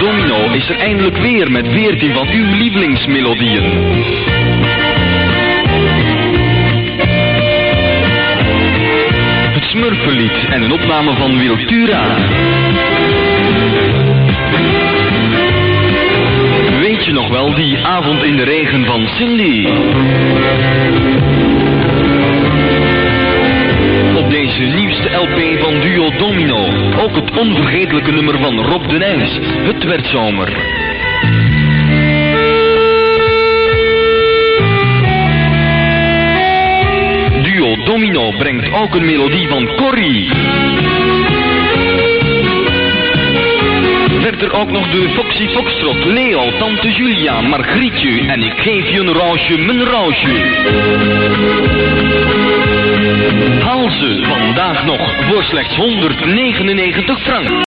Domino is er eindelijk weer met 14 van uw lievelingsmelodieën. Het Smurfenlied en een opname van Wiltura. Weet je nog wel die avond in de regen van Cindy? Op deze nieuwste LP van Duo Domino ook het onvergetelijke nummer van Rob de Nijs. Het werd zomer. Duo Domino brengt ook een melodie van Corrie. Verder ook nog de Foxy Foxtrot, Leo, Tante Julia, Margrietje en ik geef je een roosje, mijn roosje. Haal ze vandaag nog voor slechts 199 frank.